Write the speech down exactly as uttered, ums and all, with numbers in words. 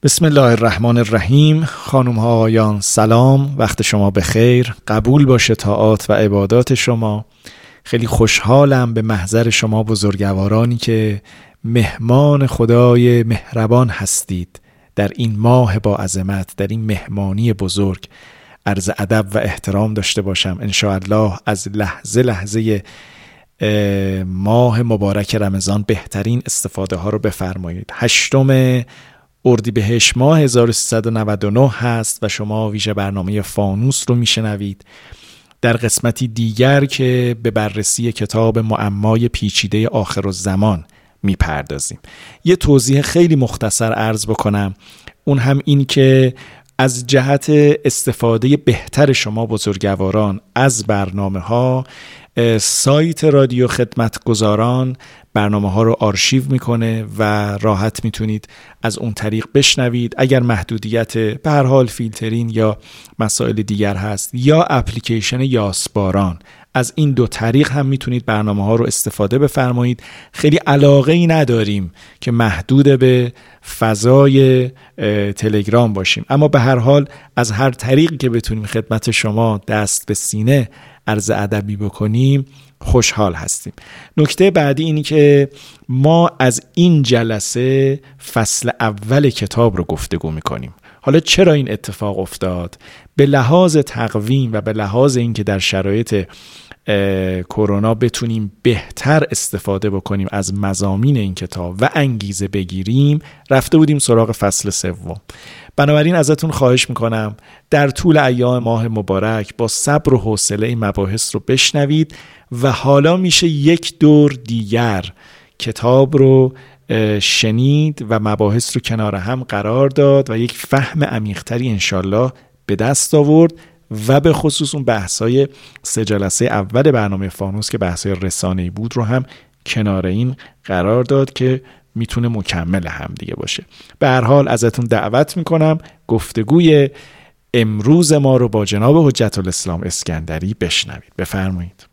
بسم الله الرحمن الرحیم. خانم ها آقایان سلام، وقت شما بخیر، قبول باشه طاعات و عبادات شما. خیلی خوشحالم به محضر شما بزرگوارانی که مهمان خدای مهربان هستید در این ماه با عظمت، در این مهمانی بزرگ. عرض ادب و احترام داشته باشم ان شاء الله از لحظه لحظه ماه مبارک رمضان بهترین استفاده ها رو بفرمایید. هشتم اردیبهشت ماه هزار و سیصد و نود و نه هست و شما ویژه برنامه فانوس رو میشنوید در قسمتی دیگر که به بررسی کتاب معمای پیچیده آخرالزمان میپردازیم. یه توضیح خیلی مختصر عرض بکنم، اون هم این که از جهت استفاده بهتر شما بزرگواران از برنامه ها، سایت رادیو خدمتگزاران برنامه ها رو آرشیو میکنه و راحت میتونید از اون طریق بشنوید. اگر محدودیت به هر حال فیلترین یا مسائل دیگر هست یا اپلیکیشن یاسباران، از این دو طریق هم میتونید برنامه ها رو استفاده بفرمایید. خیلی علاقه ای نداریم که محدود به فضای تلگرام باشیم، اما به هر حال از هر طریقی که بتونیم خدمت شما دست به سینه عرض ادبی بکنیم خوشحال هستیم. نکته بعدی اینی که ما از این جلسه فصل اول کتاب رو گفتگو میکنیم. حالا چرا این اتفاق افتاد؟ به لحاظ تقویم و به لحاظ اینکه در شرایط کرونا بتونیم بهتر استفاده بکنیم از مضامین این کتاب و انگیزه بگیریم، رفته بودیم سراغ فصل سوم. بنابراین ازتون خواهش میکنم در طول ایام ماه مبارک با صبر و حوصله این مباحث رو بشنوید و حالا میشه یک دور دیگر کتاب رو شنید و مباحث رو کنار هم قرار داد و یک فهم عمیق‌تری انشالله به دست آورد و به خصوص اون بحثای سه جلسه اول برنامه فانوس که بحثای رسانه‌ای بود رو هم کنار این قرار داد که میتونه مکمل هم دیگه باشه. به هر حال ازتون دعوت میکنم گفتگوی امروز ما رو با جناب حجت الاسلام اسکندری بشنوید. بفرمایید.